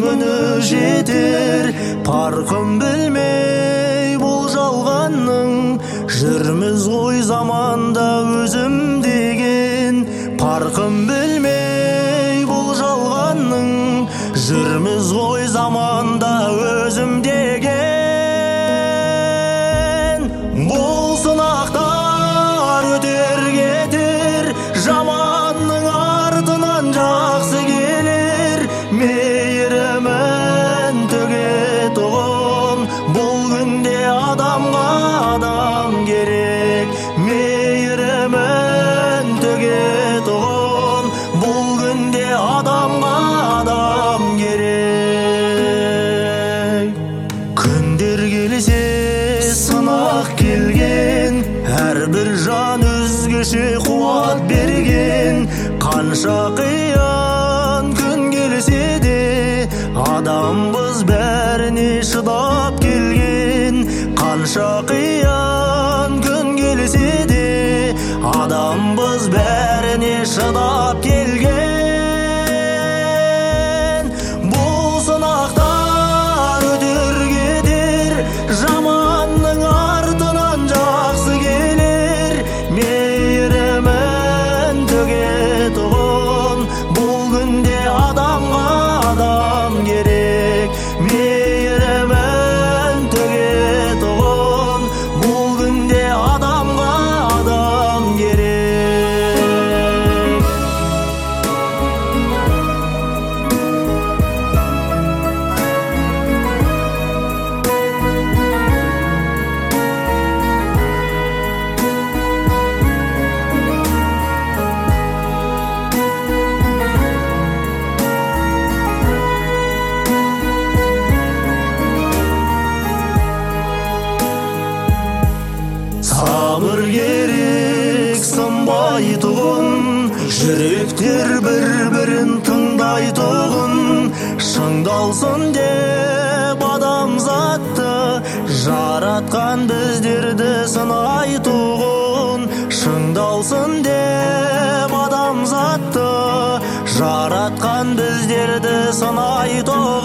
күні жетер, парқын білмей бұл жалғанның. Жүрміз ғой заманда өзім деген, парқын білмей бұл жалғанның. Жүрміз ғой заманда өзім деген. Бұл сынақтар өтер кетер, жаманның артынан жақсы келер. Мейірімін төгетұғын, бұл күнде адамға адам керек. Мейірімін төгетұғын, бұл күнде адамға адам керек. Күндер келсе сынақ келген, әрбір жан өзгеше қуат берген. Қанша қиян күн келсе де, адамбыз бәріне шыдап келген. Қанша қиян күн келсе де, адамбыз бәріне шыдап келген. Бұл сынақтар өтер кетер, жаманның артынан жақсы келер. Мейірімін төгетұғын, бұл күнде адамға адам керек. Мейірімін төгетұғын, бұл күнде адамға адам керек. Сабыр керек сынбайтұғын, жүректер бір-бірін тыңдайтұғын. Шыңдалсын деп адамзатты, жаратқан біздерді сынайтұғын. Шыңдалсын деп адамзатты, жаратқан біздерді сынайтұғын.